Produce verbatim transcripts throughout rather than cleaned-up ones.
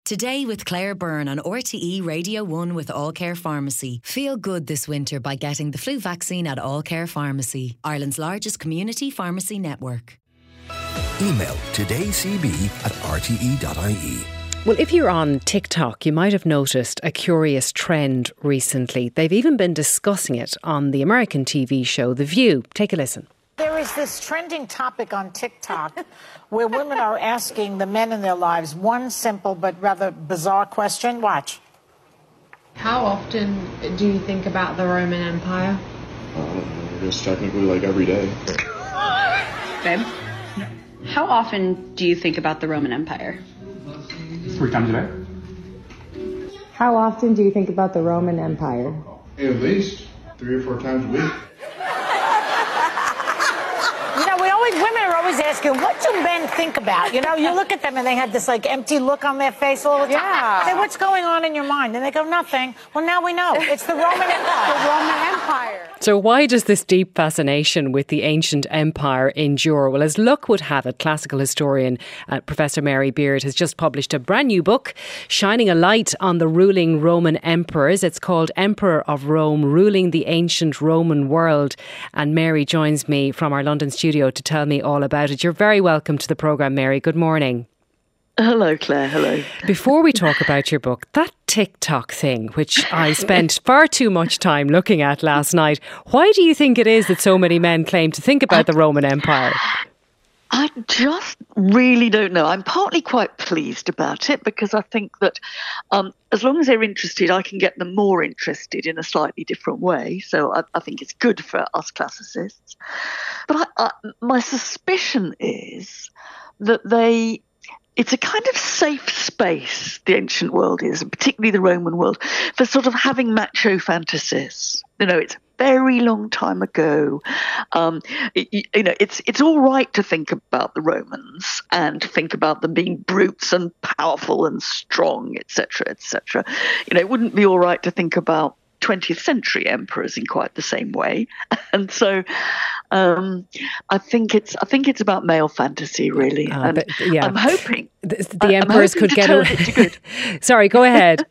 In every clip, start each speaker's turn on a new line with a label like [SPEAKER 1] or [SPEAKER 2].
[SPEAKER 1] Today with Claire Byrne on R T E Radio one with All Care Pharmacy. Feel good this winter by getting the flu vaccine at All Care Pharmacy, Ireland's largest community pharmacy network.
[SPEAKER 2] Email todaycb at r t e dot i e.
[SPEAKER 3] Well, if you're on TikTok, you might have noticed a curious trend recently. They've even been discussing it on the American T V show The View. Take a listen.
[SPEAKER 4] There is this trending topic on TikTok where women are asking the men in their lives one simple but rather bizarre question. Watch.
[SPEAKER 5] How often do you think about the Roman Empire?
[SPEAKER 6] Uh, I guess technically like every day.
[SPEAKER 7] Babe, how often do you think about the Roman Empire?
[SPEAKER 8] Three times a day.
[SPEAKER 9] How often do you think about the Roman Empire?
[SPEAKER 6] At least three or four times a week.
[SPEAKER 4] You know, we always, women are always asking, what do men think about? You know, you look at them and they have this like empty look on their face all the time.
[SPEAKER 5] Yeah.
[SPEAKER 4] Say, what's going on in your mind? And they go, nothing. Well, now we know. It's the Roman Empire.
[SPEAKER 5] The Roman Empire.
[SPEAKER 3] So why does this deep fascination with the ancient empire endure? Well, as luck would have it, classical historian uh, Professor Mary Beard has just published a brand new book shining a light on the ruling Roman emperors. It's called Emperor of Rome, Ruling the Ancient Roman World. And Mary joins me from our London studio to tell me all about it. You're very welcome to the programme, Mary. Good morning.
[SPEAKER 10] Hello, Claire. Hello.
[SPEAKER 3] Before we talk about your book, that TikTok thing, which I spent far too much time looking at last night, why do you think it is that so many men claim to think about the Roman Empire?
[SPEAKER 10] I just really don't know. I'm partly quite pleased about it because I think that um, as long as they're interested, I can get them more interested in a slightly different way. So I, I think it's good for us classicists. But I, I, my suspicion is that they... It's a kind of safe space, the ancient world is, and particularly the Roman world, for sort of having macho fantasies. You know, it's a very long time ago. Um, you, you know, it's it's all right to think about the Romans and to think about them being brutes and powerful and strong, et cetera, et cetera. You know, it wouldn't be all right to think about twentieth century emperors in quite the same way. And so um, I think it's I think it's about male fantasy, really.
[SPEAKER 3] Uh,
[SPEAKER 10] and
[SPEAKER 3] but, yeah.
[SPEAKER 10] I'm hoping
[SPEAKER 3] the, the emperors
[SPEAKER 10] hoping
[SPEAKER 3] could get
[SPEAKER 10] away.
[SPEAKER 3] Sorry, go ahead.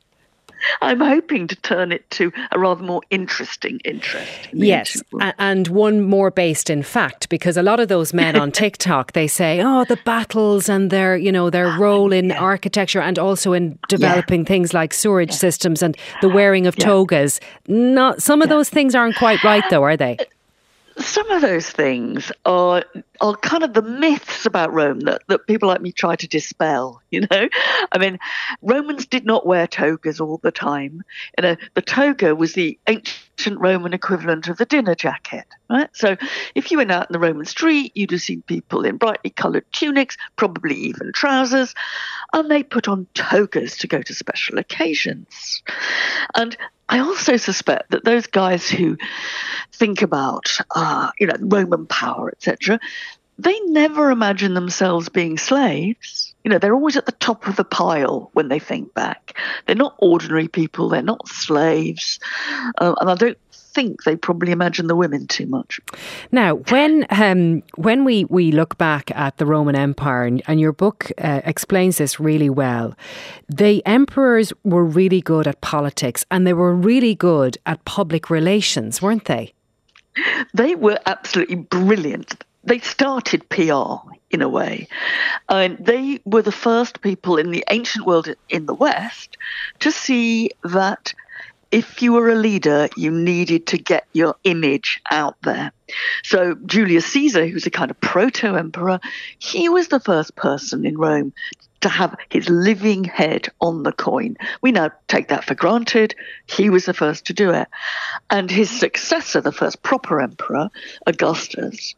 [SPEAKER 10] I'm hoping to turn it to a rather more interesting interest. In the
[SPEAKER 3] Yes, a- and one more based in fact, because a lot of those men on TikTok, they say, oh, the battles and their, you know, their role in
[SPEAKER 10] yeah.
[SPEAKER 3] architecture and also in developing
[SPEAKER 10] yeah.
[SPEAKER 3] things like sewerage yeah. systems and the wearing of
[SPEAKER 10] yeah.
[SPEAKER 3] togas. Not some of
[SPEAKER 10] yeah.
[SPEAKER 3] those things aren't quite right, though, are they?
[SPEAKER 10] Some of those things are are kind of the myths about Rome that, that people like me try to dispel, you know? I mean, Romans did not wear togas all the time. You know, the toga was the ancient Roman equivalent of the dinner jacket, right? So if you went out in the Roman street, you'd have seen people in brightly coloured tunics, probably even trousers, and they put on togas to go to special occasions. And I also suspect that those guys who think about, uh, you know, Roman power, et cetera, they never imagine themselves being slaves. You know, they're always at the top of the pile when they think back. They're not ordinary people. They're not slaves. Uh, and I don't think they probably imagine the women too much.
[SPEAKER 3] Now, when um, when we, we look back at the Roman Empire, and, and your book uh, explains this really well, the emperors were really good at politics and they were really good at public relations, weren't they?
[SPEAKER 10] They were absolutely brilliant. They started P R in a way. And they were the first people in the ancient world in the West to see that if you were a leader, you needed to get your image out there. So Julius Caesar, who's a kind of proto-emperor, he was the first person in Rome to have his living head on the coin. We now take that for granted. He was the first to do it. And his successor, the first proper emperor, Augustus,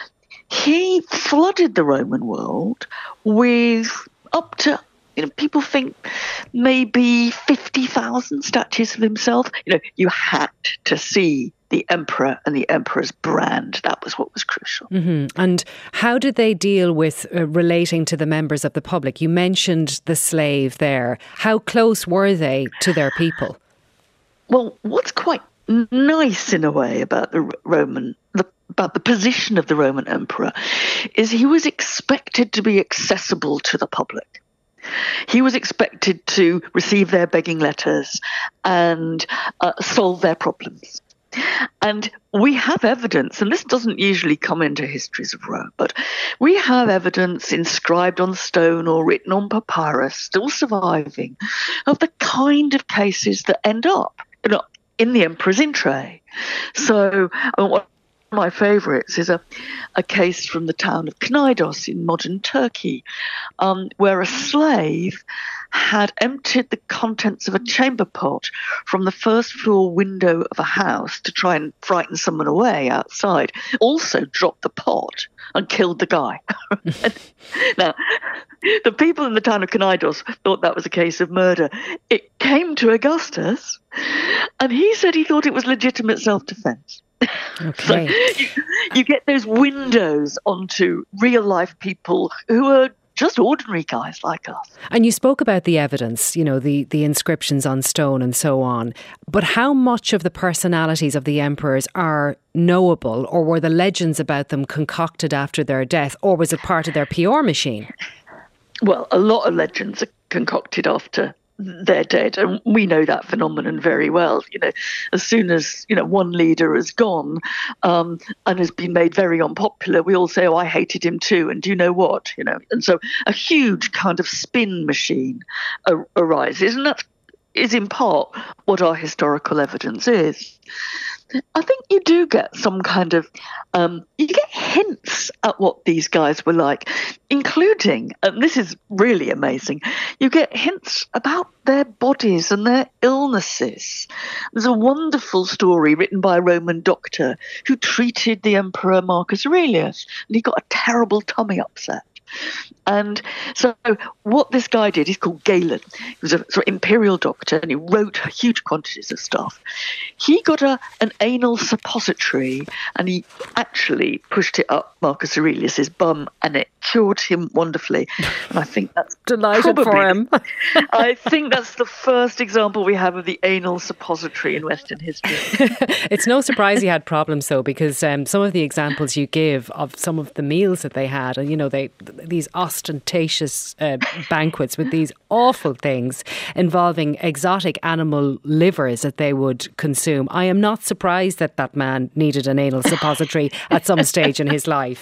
[SPEAKER 10] he flooded the Roman world with up to, you know, people think maybe fifty thousand statues of himself. You know, you had to see the emperor and the emperor's brand. That was what was crucial.
[SPEAKER 3] Mm-hmm. And how did they deal with uh, relating to the members of the public? You mentioned the slave there. How close were they to their people?
[SPEAKER 10] Well, what's quite nice in a way about the Roman, the, about the position of the Roman emperor, is he was expected to be accessible to the public. He was expected to receive their begging letters and uh, solve their problems. And we have evidence, and this doesn't usually come into histories of Rome, but we have evidence inscribed on stone or written on papyrus, still surviving, of the kind of cases that end up, you know, in the emperor's in tray. So uh, one of my favourites is a, a case from the town of Knidos in modern Turkey, um, where a slave had emptied the contents of a chamber pot from the first floor window of a house to try and frighten someone away outside, also dropped the pot and killed the guy. Now, the people in the town of Knidos thought that was a case of murder. It came to Augustus, and he said he thought it was legitimate self-defense.
[SPEAKER 3] Okay.
[SPEAKER 10] So you, you get those windows onto real-life people who are just ordinary guys like us.
[SPEAKER 3] And you spoke about the evidence, you know, the, the inscriptions on stone and so on. But how much of the personalities of the emperors are knowable, or were the legends about them concocted after their death, or was it part of their P R machine?
[SPEAKER 10] Well, a lot of legends are concocted after they're dead, and we know that phenomenon very well. You know, as soon as, you know, one leader has gone um, and has been made very unpopular, we all say, "Oh, I hated him too." And do you know what? You know, and so a huge kind of spin machine ar- arises, and that is in part what our historical evidence is. I think you do get some kind of, um, you get hints at what these guys were like, including, and this is really amazing, you get hints about their bodies and their illnesses. There's a wonderful story written by a Roman doctor who treated the Emperor Marcus Aurelius, and he got a terrible tummy upset. And so what this guy did, he's called Galen. He was a sort of imperial doctor, and he wrote huge quantities of stuff. He got a an anal suppository, and he actually pushed it up Marcus Aurelius's bum, and it cured him wonderfully. And I think that's
[SPEAKER 3] delighted
[SPEAKER 10] probably,
[SPEAKER 3] for him.
[SPEAKER 10] I think that's the first example we have of the anal suppository in Western history.
[SPEAKER 3] It's no surprise he had problems, though, because um, some of the examples you give of some of the meals that they had, and you know, they these ostentatious uh, banquets with these awful things involving exotic animal livers that they would consume. I am not surprised that that man needed an anal suppository at some stage in his life.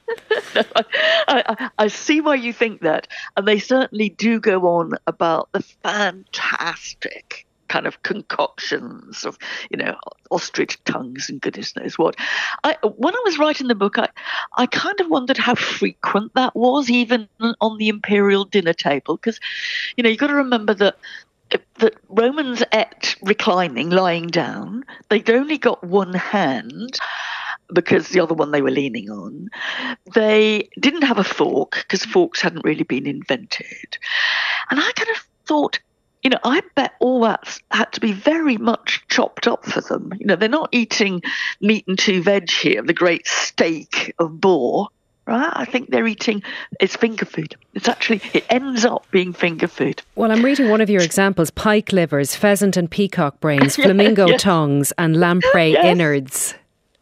[SPEAKER 10] No, I, I, I see why you think that, and they certainly do go on about the fantastic kind of concoctions of, you know, ostrich tongues and goodness knows what. I, when I was writing the book, I, I kind of wondered how frequent that was, even on the imperial dinner table, because, you know, you've got to remember that that Romans ate reclining, lying down. They'd only got one hand because the other one they were leaning on. They didn't have a fork because forks hadn't really been invented. And I kind of thought, you know, I bet all that had to be very much chopped up for them. You know, they're not eating meat and two veg here, the great steak of boar, right? I think they're eating, it's finger food. It's actually, it ends up being finger food.
[SPEAKER 3] Well, I'm reading one of your examples: pike livers, pheasant and peacock brains, flamingo yes. tongues and lamprey yes. innards.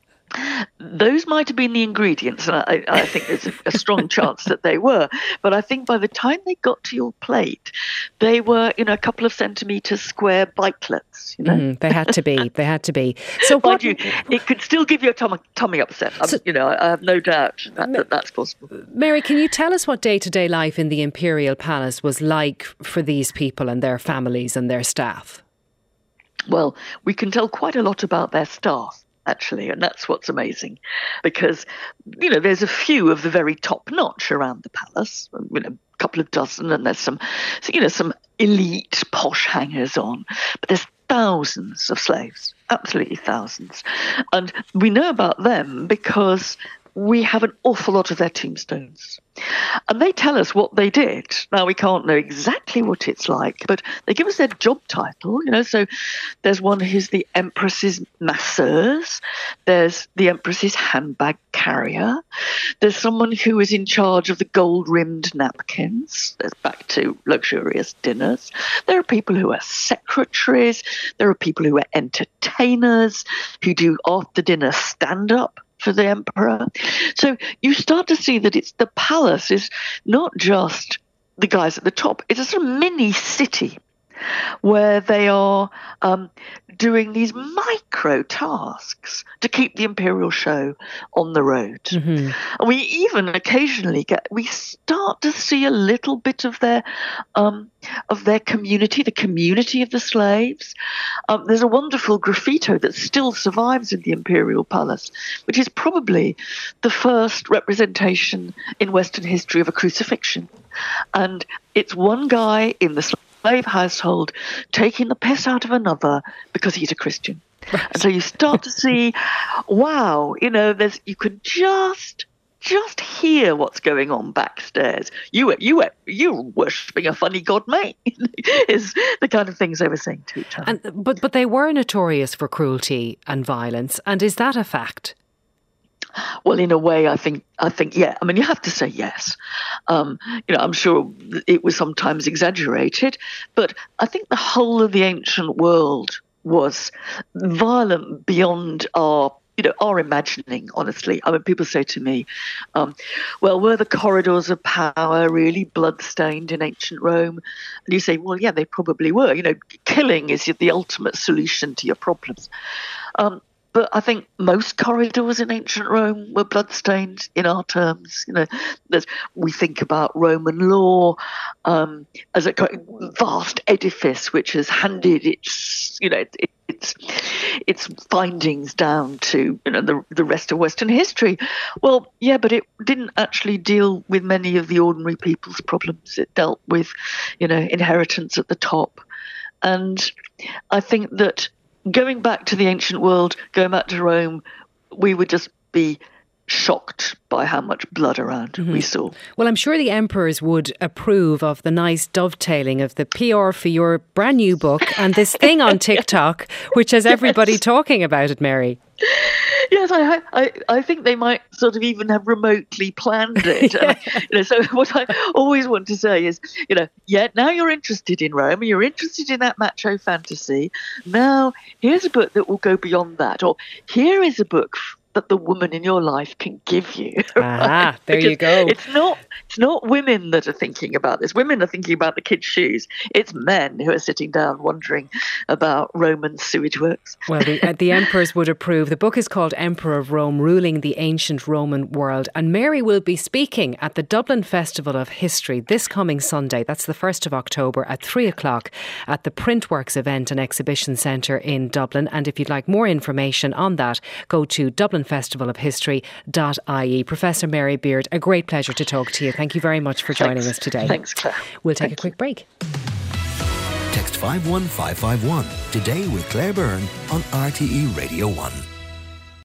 [SPEAKER 10] Those might have been the ingredients, and I, I think there's a, a strong chance that they were. But I think by the time they got to your plate, they were, you know, a couple of centimetres square bikelets. You know,
[SPEAKER 3] mm, they had to be. They had to be. So what?
[SPEAKER 10] You, it could still give you a tummy, tummy upset. So, you know, I have no doubt that, that that's possible.
[SPEAKER 3] Mary, can you tell us what day-to-day life in the Imperial Palace was like for these people and their families and their staff?
[SPEAKER 10] Well, we can tell quite a lot about their staff, actually, and that's what's amazing, because, you know, there's a few of the very top notch around the palace, you know, a couple of dozen, and there's some, you know, some elite posh hangers on, but there's thousands of slaves, absolutely thousands, and we know about them because we have an awful lot of their tombstones. And they tell us what they did. Now, we can't know exactly what it's like, but they give us their job title, you know. So there's one who's the Empress's masseuse. There's the Empress's handbag carrier. There's someone who is in charge of the gold-rimmed napkins. There's back to luxurious dinners. There are people who are secretaries. There are people who are entertainers, who do after-dinner stand-up for the emperor. So you start to see that it's the palace is not just the guys at the top. It's a sort of mini city where they are um, doing these micro tasks to keep the imperial show on the road. Mm-hmm. And we even occasionally get, we start to see a little bit of their um, of their community, the community of the slaves. Um, there's a wonderful graffito that still survives in the imperial palace, which is probably the first representation in Western history of a crucifixion. And it's one guy in the slave household taking the piss out of another because he's a Christian. Right. And so you start to see, wow, you know, there's you could just just hear what's going on backstairs. You were you were you were worshipping a funny god, mate. Is the kind of things they were saying to each other.
[SPEAKER 3] And but but they were notorious for cruelty and violence. And is that a fact?
[SPEAKER 10] Well, in a way, I think, I think, yeah. I mean, you have to say yes. Um, you know, I'm sure it was sometimes exaggerated, but I think the whole of the ancient world was violent beyond our, you know, our imagining, honestly. I mean, people say to me, um, well, were the corridors of power really blood-stained in ancient Rome? And you say, well, yeah, they probably were. You know, killing is the ultimate solution to your problems. Um, But I think most corridors in ancient Rome were bloodstained in our terms. You know, there's, we think about Roman law um, as a vast edifice which has handed its, you know, its its findings down to, you know, the the rest of Western history. Well, yeah, but it didn't actually deal with many of the ordinary people's problems. It dealt with, you know, inheritance at the top, and I think that. Going back to the ancient world, going back to Rome, we would just be shocked by how much blood around mm-hmm. we saw.
[SPEAKER 3] Well, I'm sure the emperors would approve of the nice dovetailing of the P R for your brand new book and this thing on TikTok, which has everybody yes. talking about it, Mary.
[SPEAKER 10] Yes, I, I I think they might sort of even have remotely planned it. yeah. And, you know, so what I always want to say is, you know, yeah, now you're interested in Rome, you're interested in that macho fantasy. Now here's a book that will go beyond that, or here is a book that the woman in your life can give you.
[SPEAKER 3] Ah,
[SPEAKER 10] right?
[SPEAKER 3] there
[SPEAKER 10] because
[SPEAKER 3] you go.
[SPEAKER 10] It's not it's not women that are thinking about this. Women are thinking about the kids' shoes. It's men who are sitting down wondering about Roman sewage works.
[SPEAKER 3] Well, the, uh, the emperors would approve. The book is called Emperor of Rome, Ruling the Ancient Roman World. And Mary will be speaking at the Dublin Festival of History this coming Sunday. That's the first of October at three o'clock at the Printworks Event and Exhibition Centre in Dublin. And if you'd like more information on that, go to dublin festival of history dot I E. Professor Mary Beard, a great pleasure to talk to you. Thank you very much for joining
[SPEAKER 10] Thanks.
[SPEAKER 3] us today.
[SPEAKER 10] Thanks, Claire.
[SPEAKER 3] We'll take
[SPEAKER 10] Thank
[SPEAKER 3] a quick
[SPEAKER 10] you.
[SPEAKER 3] break.
[SPEAKER 2] Text five one five five one today with Claire Byrne on R T E Radio one.